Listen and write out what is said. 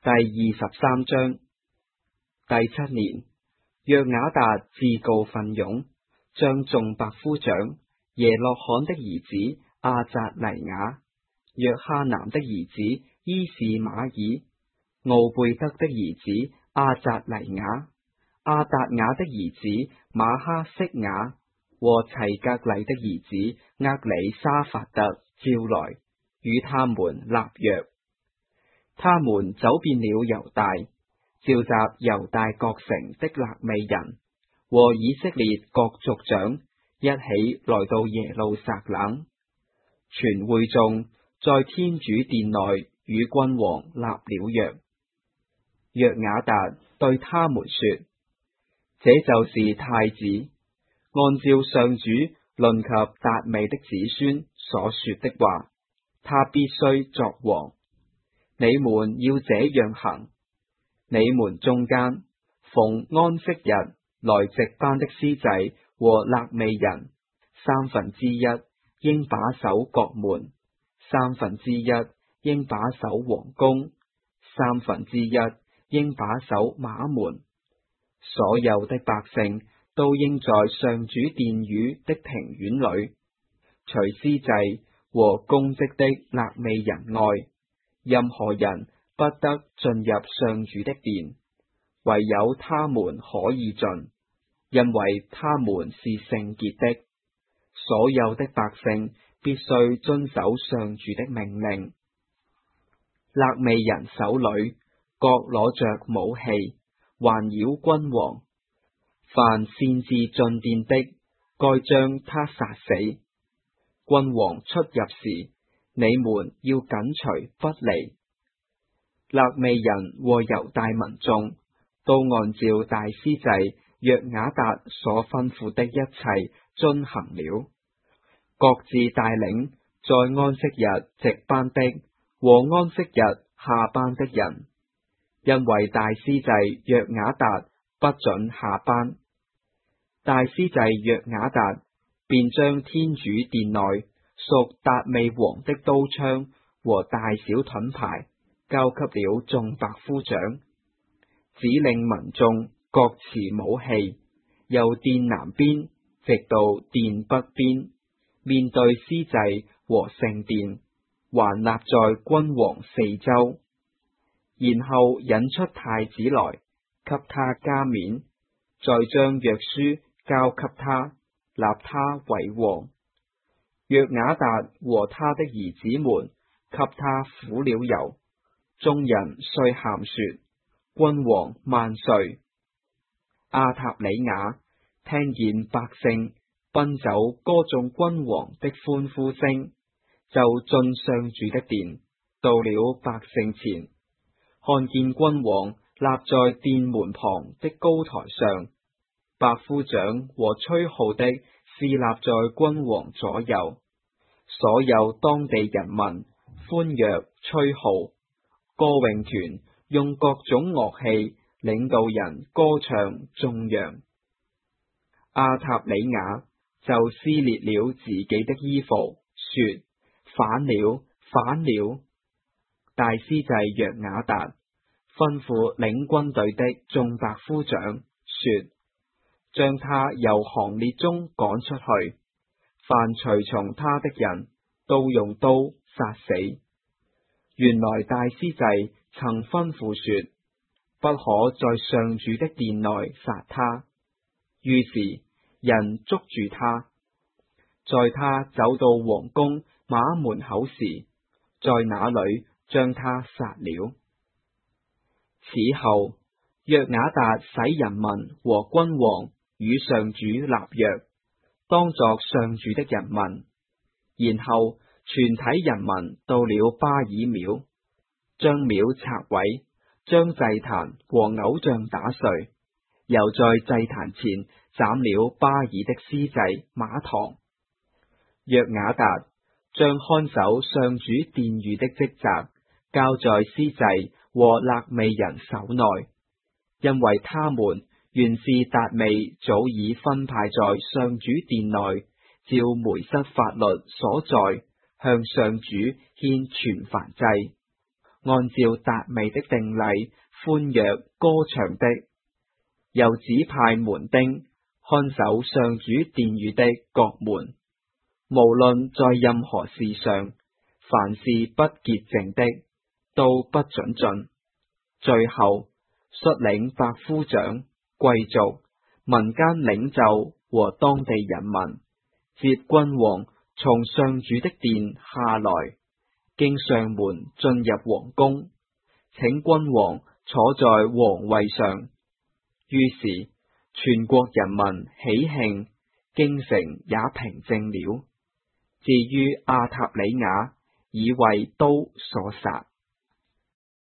第23章。第7年，約雅達自告奮勇，將眾百夫長耶洛罕的兒子阿扎尼雅、約哈南的兒子伊士瑪耳、奧貝德的兒子阿扎尼雅、阿達雅的兒子瑪哈色雅和齊格禮的兒子厄里沙法特召來，與他們立約。他們走遍了猶大，召集猶大各城的肋未人和以色列各族長，一起來到耶路撒冷。全會眾在天主殿內與君王立了約。約雅達對他們說：這就是太子，按照上主論及達味的子孫所說的話，他必須作王。你們要這樣行：你們中間逢安息日來值班的司祭和肋未人1/3應把守國門，1/3應把守王宮，1/3應把守馬門。所有的百姓都應在上主殿宇的庭院裏，除司祭和公職的肋未人外，任何人不得進入上主的殿，唯有他們可以進，因為他們是聖潔的。所有的百姓必須遵守上主的命令。肋未人首領各攞着武器，環繞君王，凡擅自進殿的，該將他殺死。君王出入時，你們要緊隨不離。肋未人和猶大民眾都按照大司祭約雅達所吩咐的一切遵行了，各自帶領在安息日值班的和安息日下班的人，因為大司祭約雅達不准下班。大司祭約雅達便將天主殿內屬達味王的刀槍和大小盾牌交給了眾百夫長，指令民眾各持武器，由殿南邊直到殿北邊，面對司祭和聖殿，環立在君王四周。然後引出太子來，給他加冕，再將約書交給他，立他為王。約雅達和他的兒子們給他撫了油，眾人遂喊說：君王萬歲！阿塔里雅聽見百姓奔走歌頌君王的歡呼聲，就進上主的殿，到了百姓前，看見君王立在殿門旁的高台上，百夫長和吹號的侍立在君王左右，所有當地人民歡躍吹號，歌詠團用各種樂器領導人歌唱頌揚。阿塔里雅就撕裂了自己的衣服，說：反了，反了！大司祭約雅達吩咐領軍隊的眾百夫長說：將他由行列中趕出去，凡隨從他的人都用刀殺死。原來大司祭曾吩咐說，不可在上主的殿內殺他。於是人捉住他，在他走到王宮馬門口時，在那裏將他殺了。此後，約雅達使人民和君王與上主立約，當作上主的人民。然後全體人民到了巴爾廟，將廟拆毀，將祭壇和偶像打碎，又在祭壇前斬了巴爾的司祭馬堂。約雅達將看守上主殿宇的職責交在司祭和肋未人手內，因為他們原是達味早已分派在上主殿內，照梅瑟法律所在，向上主獻全燔祭。 按照達味的定例歡躍歌唱的。又指派門丁看守上主殿宇的各門，無論在任何事上，凡是不潔淨的，都不准進。最後，率領百夫長、貴族、民間領袖和當地人民，接君王從上主的殿下來，經上門進入皇宮，請君王坐在皇位上。於是全國人民喜慶，京城也平靜了。至於阿塔里雅，已為刀所殺。